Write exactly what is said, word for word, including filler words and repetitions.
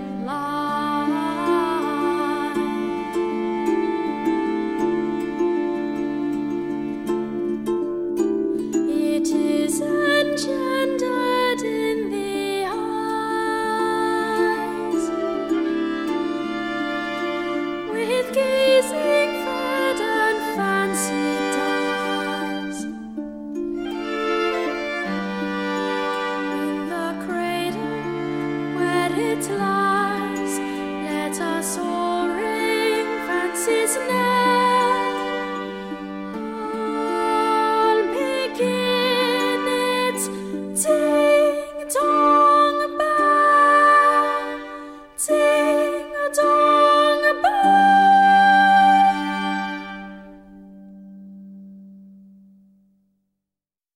It is engendered in the eyes, with gazing fed and fancied dies. In the cradle where it lies, let us all ring fancy's name.